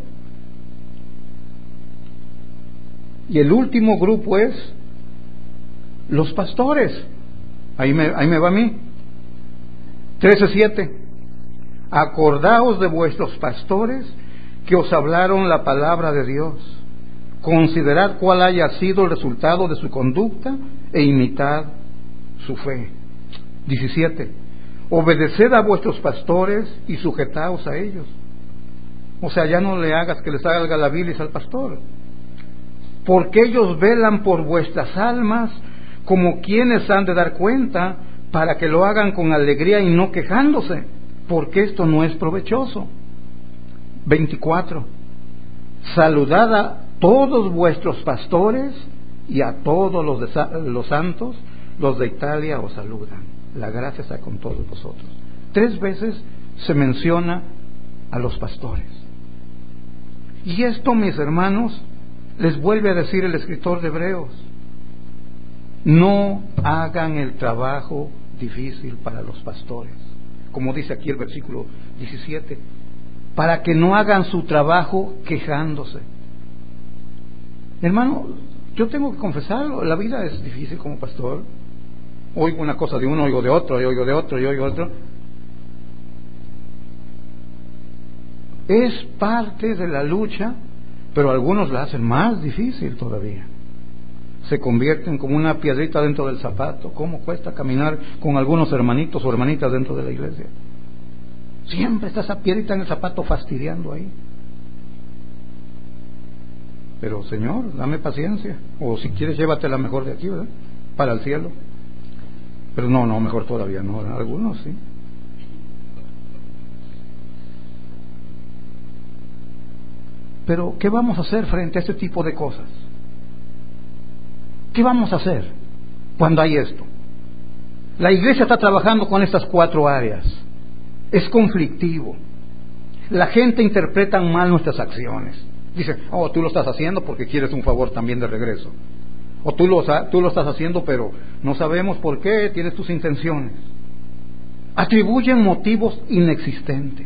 Y el último grupo es los pastores. Ahí me, ahí me va a mí. trece siete. Acordaos de vuestros pastores que os hablaron la palabra de Dios. Considerad cuál haya sido el resultado de su conducta e imitad su fe. diecisiete. Obedeced a vuestros pastores y sujetaos a ellos. O sea, ya no le hagas que les haga la bilis al pastor. Porque ellos velan por vuestras almas como quienes han de dar cuenta, para que lo hagan con alegría y no quejándose, porque esto no es provechoso. veinticuatro. Saludad a todos vuestros pastores y a todos los, de, los santos, los de Italia os saludan. La gracia está con todos vosotros. Tres veces se menciona a los pastores. Y esto, mis hermanos, les vuelve a decir el escritor de Hebreos: no hagan el trabajo difícil para los pastores, como dice aquí el versículo diecisiete, para que no hagan su trabajo quejándose. Hermano, yo tengo que confesarlo, la vida es difícil como pastor. Oigo una cosa de uno, oigo de otro, y oigo de otro, y oigo de otro. Es parte de la lucha, pero algunos la hacen más difícil todavía. Se convierten como una piedrita dentro del zapato. ¿Cómo cuesta caminar con algunos hermanitos o hermanitas dentro de la iglesia? Siempre está esa piedrita en el zapato fastidiando ahí. Pero, Señor, dame paciencia. O si quieres, llévatela mejor de aquí, ¿verdad? Para el cielo. Pero no, no, mejor todavía no. Algunos sí. Pero, ¿qué vamos a hacer frente a este tipo de cosas? ¿Qué vamos a hacer cuando hay esto? La iglesia está trabajando con estas cuatro áreas. Es conflictivo. La gente interpreta mal nuestras acciones. Dice, oh, tú lo estás haciendo porque quieres un favor también de regreso. O tú lo, tú lo estás haciendo, pero no sabemos por qué, tienes tus intenciones. Atribuyen motivos inexistentes.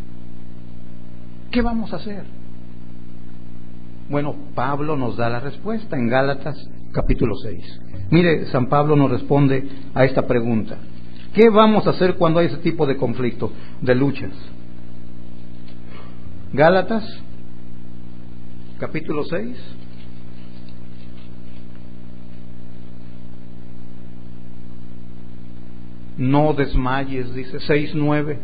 ¿Qué vamos a hacer? Bueno, Pablo nos da la respuesta en Gálatas capítulo seis. Mire, San Pablo nos responde a esta pregunta: ¿qué vamos a hacer cuando hay ese tipo de conflicto, de luchas? Gálatas capítulo seis. No desmayes, dice seis nueve.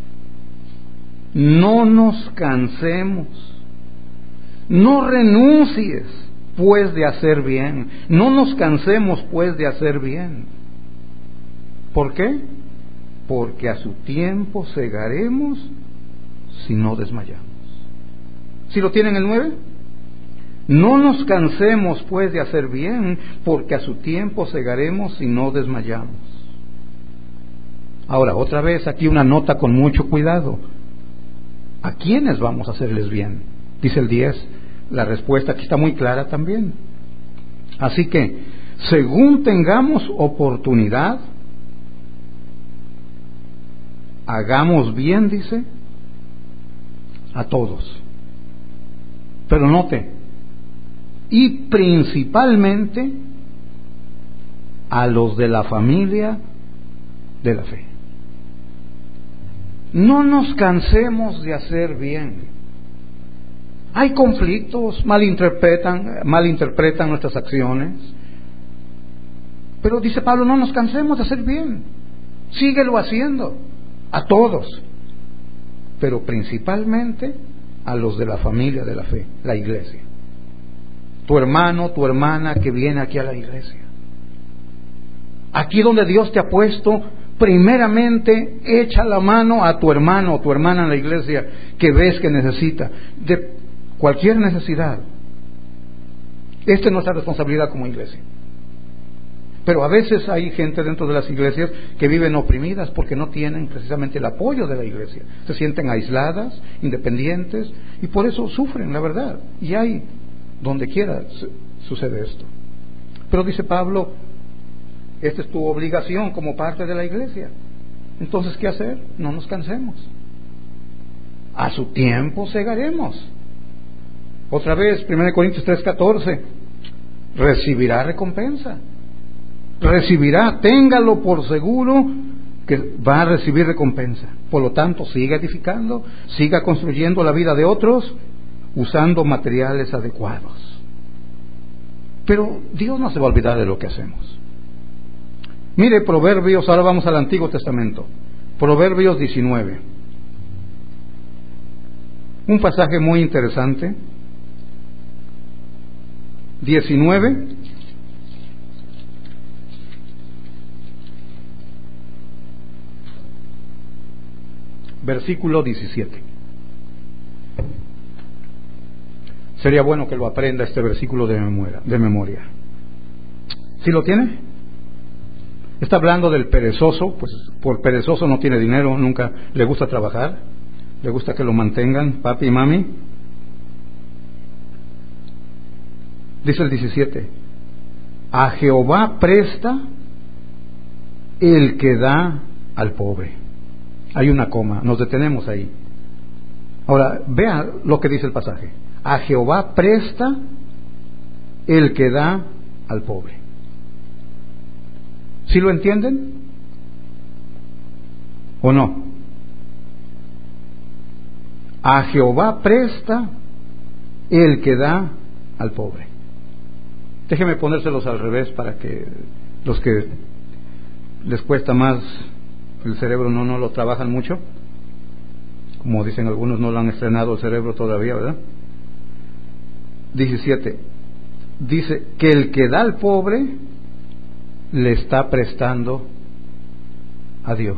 No nos cansemos. No renuncies, pues, de hacer bien. No nos cansemos, pues, de hacer bien. ¿Por qué? Porque a su tiempo segaremos si no desmayamos. ¿Sí lo tienen el nueve? No nos cansemos, pues, de hacer bien, porque a su tiempo segaremos si no desmayamos. Ahora, otra vez aquí una nota con mucho cuidado. ¿A quiénes vamos a hacerles bien? Dice el diez, la respuesta aquí está muy clara también. Así que, según tengamos oportunidad, hagamos bien, dice, a todos. Pero note, y principalmente a los de la familia de la fe. No nos cansemos de hacer bien. Hay conflictos, malinterpretan, malinterpretan nuestras acciones. Pero dice Pablo, no nos cansemos de hacer bien. Síguelo haciendo. A todos. Pero principalmente a los de la familia de la fe, la iglesia. Tu hermano, tu hermana que viene aquí a la iglesia. Aquí donde Dios te ha puesto, primeramente echa la mano a tu hermano o tu hermana en la iglesia que ves que necesita, de cualquier necesidad. Esta es nuestra responsabilidad como iglesia. Pero a veces hay gente dentro de las iglesias que viven oprimidas porque no tienen precisamente el apoyo de la iglesia. Se sienten aisladas, independientes, y por eso sufren, la verdad. Y hay, donde quiera sucede esto. Pero dice Pablo, esta es tu obligación como parte de la iglesia. Entonces, ¿qué hacer? No nos cansemos. A su tiempo segaremos. Otra vez, primera Corintios tres catorce, recibirá recompensa. Recibirá, téngalo por seguro que va a recibir recompensa. Por lo tanto, siga edificando, siga construyendo la vida de otros usando materiales adecuados. Pero Dios no se va a olvidar de lo que hacemos. Mire Proverbios, ahora vamos al Antiguo Testamento. Proverbios diecinueve. Un pasaje muy interesante. diecinueve. Versículo diecisiete. Sería bueno que lo aprenda este versículo de memoria. De memoria. ¿Sí lo tiene? Está hablando del perezoso, pues por perezoso no tiene dinero, nunca le gusta trabajar, le gusta que lo mantengan, papi y mami. Dice el diecisiete, a Jehová presta el que da al pobre. Hay una coma, nos detenemos ahí. Ahora, vea lo que dice el pasaje. A Jehová presta el que da al pobre. ¿Sí lo entienden? ¿O no? A Jehová presta el que da al pobre. Déjenme ponérselos al revés para que los que les cuesta más el cerebro no, no lo trabajan mucho. Como dicen algunos, no lo han estrenado el cerebro todavía, ¿verdad? diecisiete. Dice que el que da al pobre le está prestando a Dios.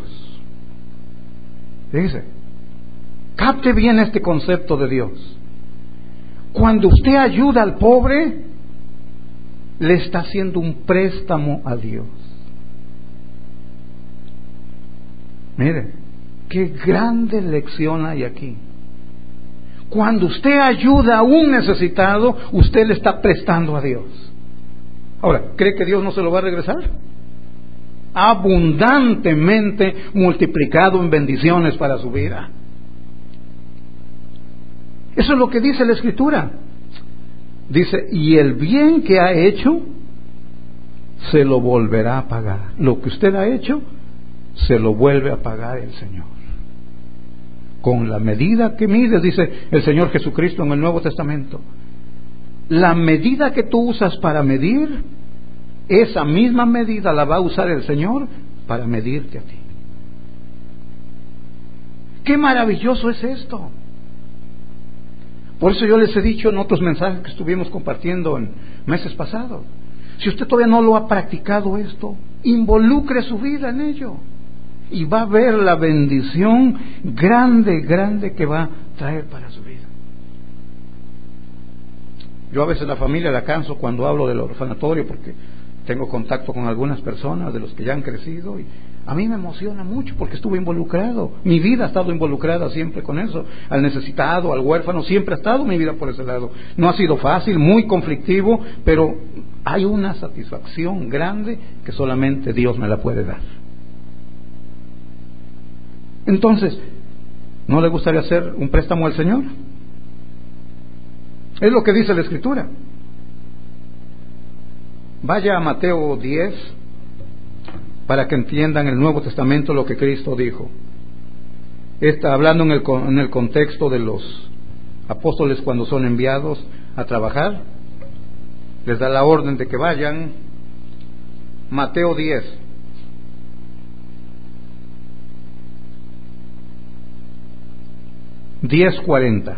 Dice, capte bien este concepto de Dios. Cuando usted ayuda al pobre, le está haciendo un préstamo a Dios. Mire, qué grande lección hay aquí. Cuando usted ayuda a un necesitado, usted le está prestando a Dios. Ahora, ¿cree que Dios no se lo va a regresar? Abundantemente multiplicado en bendiciones para su vida. Eso es lo que dice la Escritura. Dice, y el bien que ha hecho, se lo volverá a pagar. Lo que usted ha hecho, se lo vuelve a pagar el Señor. Con la medida que mides, dice el Señor Jesucristo en el Nuevo Testamento, la medida que tú usas para medir, esa misma medida la va a usar el Señor para medirte a ti. ¡Qué maravilloso es esto! Por eso yo les he dicho en otros mensajes que estuvimos compartiendo en meses pasados, si usted todavía no lo ha practicado esto, involucre su vida en ello y va a ver la bendición grande, grande que va a traer para su vida. Yo a veces la familia la canso cuando hablo del orfanatorio porque tengo contacto con algunas personas de los que ya han crecido y a mí me emociona mucho porque estuve involucrado. Mi vida ha estado involucrada siempre con eso. Al necesitado, al huérfano, siempre ha estado mi vida por ese lado. No ha sido fácil, muy conflictivo, pero hay una satisfacción grande que solamente Dios me la puede dar. Entonces, ¿no le gustaría hacer un préstamo al Señor? Es lo que dice la Escritura. Vaya a Mateo diez para que entiendan el Nuevo Testamento lo que Cristo dijo. Está hablando en el, en el contexto de los apóstoles cuando son enviados a trabajar, les da la orden de que vayan. Mateo diez. diez cuarenta.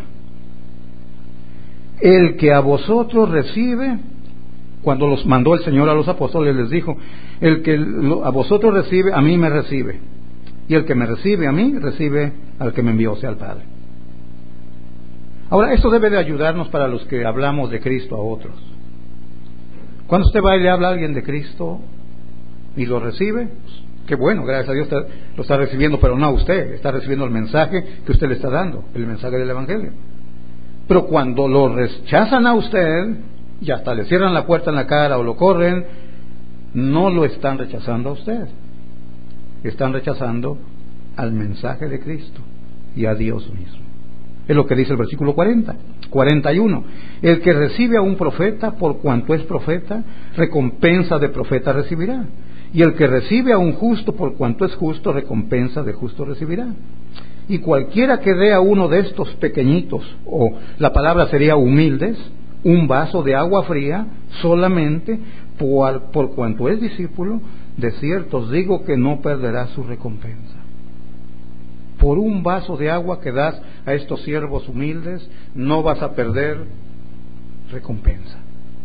El que a vosotros recibe, cuando los mandó el Señor a los apóstoles, les dijo: el que a vosotros recibe, a mí me recibe, y el que me recibe a mí, recibe al que me envió, o sea, al Padre. Ahora, esto debe de ayudarnos para los que hablamos de Cristo a otros. Cuando usted va y le habla a alguien de Cristo y lo recibe, pues, qué bueno, gracias a Dios está, lo está recibiendo, pero no a usted, está recibiendo el mensaje que usted le está dando, el mensaje del Evangelio. Pero cuando lo rechazan a usted y hasta le cierran la puerta en la cara o lo corren, no lo están rechazando a usted, están rechazando al mensaje de Cristo y a Dios mismo. Es lo que dice el versículo cuarenta, cuarenta y uno. El que recibe a un profeta, por cuanto es profeta, recompensa de profeta recibirá. Y el que recibe a un justo, por cuanto es justo, recompensa de justo recibirá. Y cualquiera que dé a uno de estos pequeñitos, o la palabra sería humildes, un vaso de agua fría, solamente por, por cuanto es discípulo, de cierto os digo que no perderá su recompensa. Por un vaso de agua que das a estos siervos humildes, no vas a perder recompensa.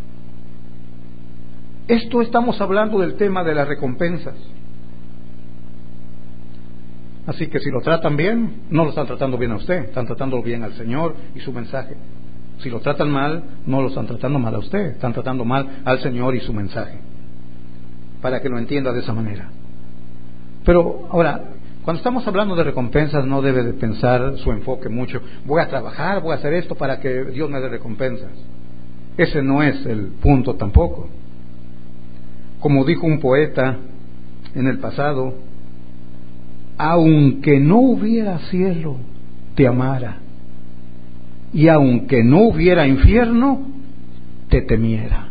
Esto estamos hablando del tema de las recompensas. Así que si lo tratan bien, no lo están tratando bien a usted, están tratando bien al Señor y su mensaje. Si lo tratan mal, no lo están tratando mal a usted, están tratando mal al Señor y su mensaje. Para que lo entienda de esa manera. Pero ahora, cuando estamos hablando de recompensas, no debe de pensar su enfoque mucho. Voy a trabajar, voy a hacer esto para que Dios me dé recompensas. Ese no es el punto tampoco. Como dijo un poeta en el pasado: aunque no hubiera cielo, te amara, y aunque no hubiera infierno, te temiera.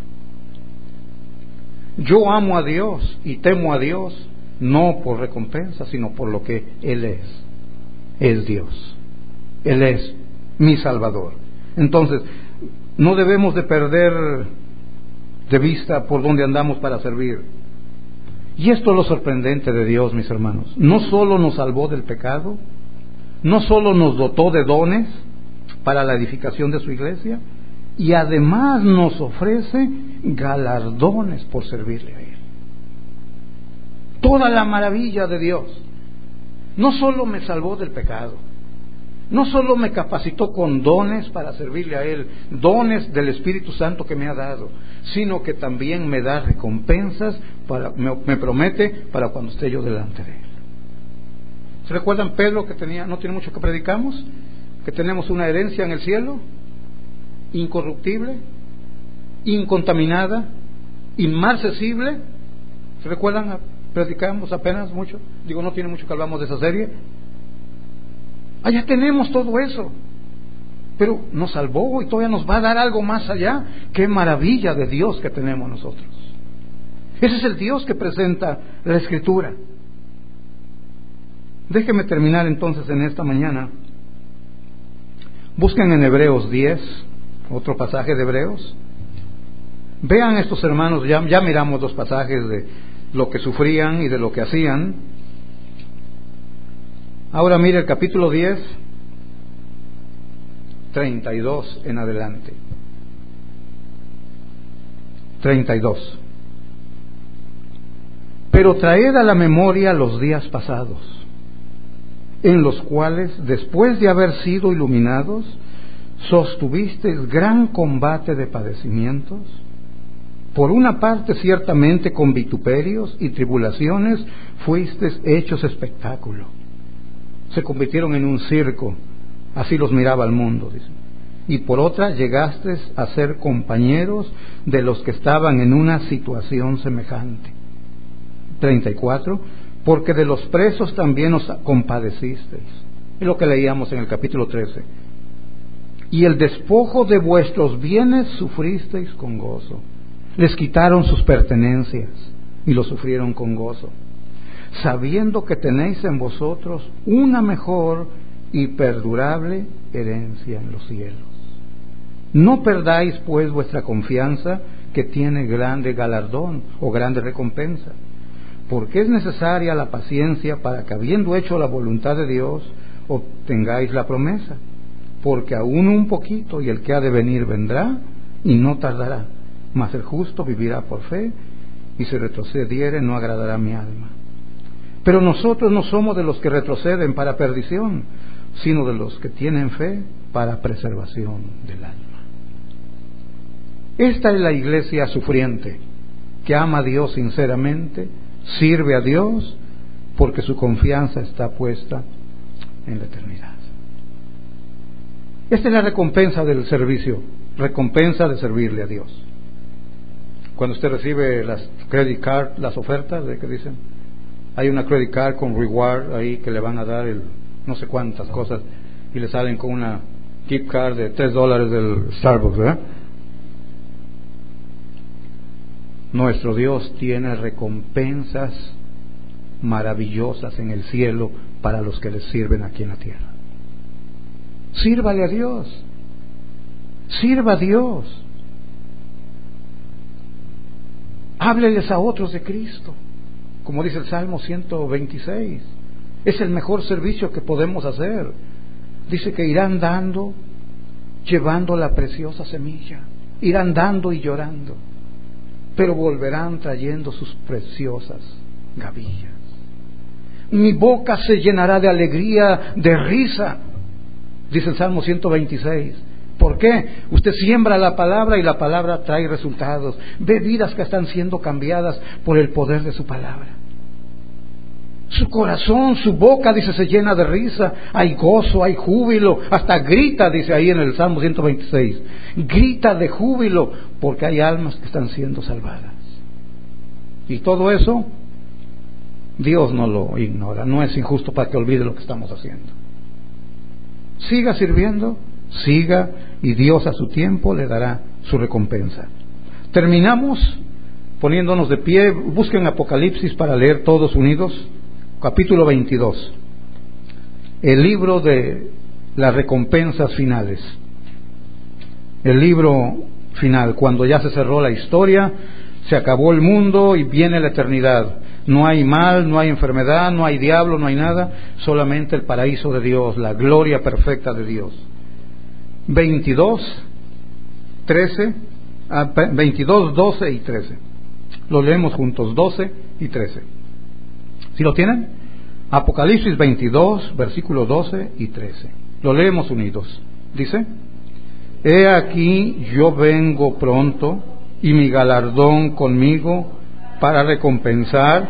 Yo amo a Dios y temo a Dios, no por recompensa, sino por lo que Él es. Es Dios. Él es mi Salvador. Entonces, no debemos de perder de vista por dónde andamos para servir. Y esto es lo sorprendente de Dios, mis hermanos. No solo nos salvó del pecado, no solo nos dotó de dones para la edificación de su iglesia, y además nos ofrece galardones por servirle a Él. Toda la maravilla de Dios. No solo me salvó del pecado, no solo me capacitó con dones para servirle a Él, dones del Espíritu Santo que me ha dado, sino que también me da recompensas, para, me, me promete para cuando esté yo delante de Él. ¿Se recuerdan Pedro que tenía, no tiene mucho que predicamos? Que tenemos una herencia en el cielo, incorruptible, incontaminada, inmarcesible. ¿Se recuerdan? Predicamos apenas mucho, digo, no tiene mucho que hablamos de esa serie. Allá tenemos todo eso, pero nos salvó y todavía nos va a dar algo más allá. Qué maravilla de Dios que tenemos nosotros. Ese es el Dios que presenta la Escritura. Déjeme terminar entonces en esta mañana. Busquen en Hebreos diez, otro pasaje de Hebreos. Vean estos hermanos, ya, ya miramos dos pasajes de lo que sufrían y de lo que hacían. Ahora mire el capítulo diez, treinta y dos en adelante. treinta y dos. Pero traed a la memoria los días pasados, en los cuales, después de haber sido iluminados, sostuvisteis gran combate de padecimientos, por una parte ciertamente con vituperios y tribulaciones fuisteis hechos espectáculo. Se convirtieron en un circo, así los miraba el mundo, dice. Y por otra llegasteis a ser compañeros de los que estaban en una situación semejante. treinta y cuatro. Porque de los presos también os compadecisteis. Es lo que leíamos en el capítulo trece. Y el despojo de vuestros bienes sufristeis con gozo. Les quitaron sus pertenencias y lo sufrieron con gozo, sabiendo que tenéis en vosotros una mejor y perdurable herencia en los cielos. No perdáis pues vuestra confianza, que tiene grande galardón o grande recompensa, porque es necesaria la paciencia para que, habiendo hecho la voluntad de Dios, obtengáis la promesa. Porque aún un poquito, y el que ha de venir vendrá, y no tardará, mas el justo vivirá por fe, y si retrocediere no agradará a mi alma. Pero nosotros no somos de los que retroceden para perdición, sino de los que tienen fe para preservación del alma. Esta es la iglesia sufriente, que ama a Dios sinceramente, sirve a Dios, porque su confianza está puesta en la eternidad. Esta es la recompensa del servicio, recompensa de servirle a Dios. Cuando usted recibe las credit card, las ofertas, ¿de qué dicen? Hay una credit card con reward ahí que le van a dar el no sé cuántas cosas y le salen con una gift card de tres dólares del Starbucks, ¿verdad? Nuestro Dios tiene recompensas maravillosas en el cielo para los que le sirven aquí en la tierra. Sírvale a Dios, sirva a Dios, hábleles a otros de Cristo, como dice el Salmo ciento veintiséis. Es el mejor servicio que podemos hacer. Dice que irán dando, llevando la preciosa semilla, irán dando y llorando, pero volverán trayendo sus preciosas gavillas. Mi boca se llenará de alegría, de risa, dice el Salmo ciento veintiséis. ¿Por qué? Usted siembra la palabra y la palabra trae resultados. Ve vidas que están siendo cambiadas por el poder de su palabra. Su corazón, su boca, dice, se llena de risa. Hay gozo, hay júbilo. Hasta grita, dice ahí en el Salmo ciento veintiséis. Grita de júbilo porque hay almas que están siendo salvadas. Y todo eso, Dios no lo ignora. No es injusto para que olvide lo que estamos haciendo. Siga sirviendo, siga, y Dios a su tiempo le dará su recompensa. Terminamos poniéndonos de pie. Busquen Apocalipsis para leer todos unidos. Capítulo veintidós, el libro de las recompensas finales, el libro final, cuando ya se cerró la historia, se acabó el mundo y viene la eternidad. No hay mal, no hay enfermedad, no hay diablo, no hay nada, solamente el paraíso de Dios, la gloria perfecta de Dios. veintidós, trece, veintidós, doce y trece. Lo leemos juntos, doce y trece. ¿Sí lo tienen? Apocalipsis veintidós, versículos doce y trece. Lo leemos unidos. Dice: He aquí yo vengo pronto, y mi galardón conmigo, para recompensar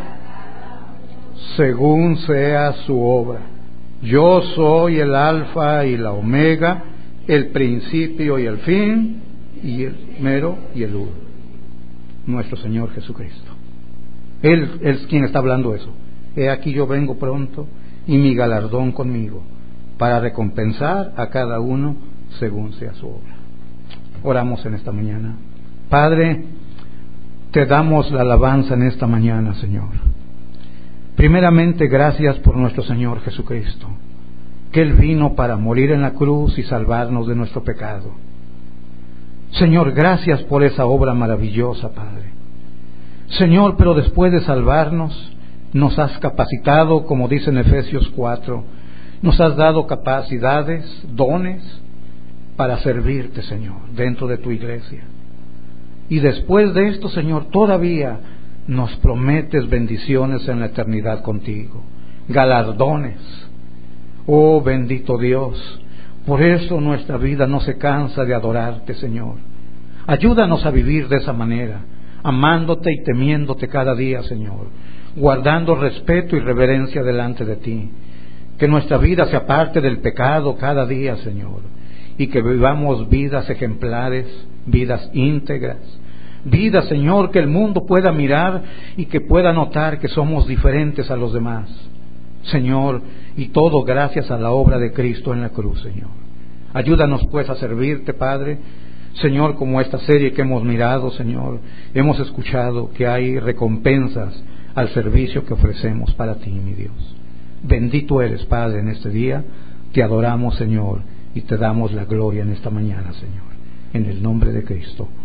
según sea su obra. Yo soy el Alfa y la Omega, el principio y el fin, y el primero y el último. Nuestro Señor Jesucristo. Él es quien está hablando eso. He aquí yo vengo pronto, y mi galardón conmigo, para recompensar a cada uno según sea su obra. Oramos en esta mañana. Padre, te damos la alabanza en esta mañana, Señor. Primeramente, gracias por nuestro Señor Jesucristo, que Él vino para morir en la cruz y salvarnos de nuestro pecado. Señor, gracias por esa obra maravillosa, Padre. Señor, pero después de salvarnos, nos has capacitado, como dice en Efesios cuatro, nos has dado capacidades, dones, para servirte, Señor, dentro de tu iglesia. Y después de esto, Señor, todavía nos prometes bendiciones en la eternidad contigo, galardones. Oh, bendito Dios, por eso nuestra vida no se cansa de adorarte, Señor. Ayúdanos a vivir de esa manera, amándote y temiéndote cada día, Señor, guardando respeto y reverencia delante de ti. Que nuestra vida se aparte del pecado cada día, Señor, y que vivamos vidas ejemplares, vidas íntegras, vidas, Señor, que el mundo pueda mirar y que pueda notar que somos diferentes a los demás, Señor, y todo gracias a la obra de Cristo en la cruz, Señor. Ayúdanos pues a servirte, Padre. Señor, como esta serie que hemos mirado, Señor, hemos escuchado que hay recompensas al servicio que ofrecemos para ti, mi Dios. Bendito eres, Padre, en este día. Te adoramos, Señor, y te damos la gloria en esta mañana, Señor. En el nombre de Cristo.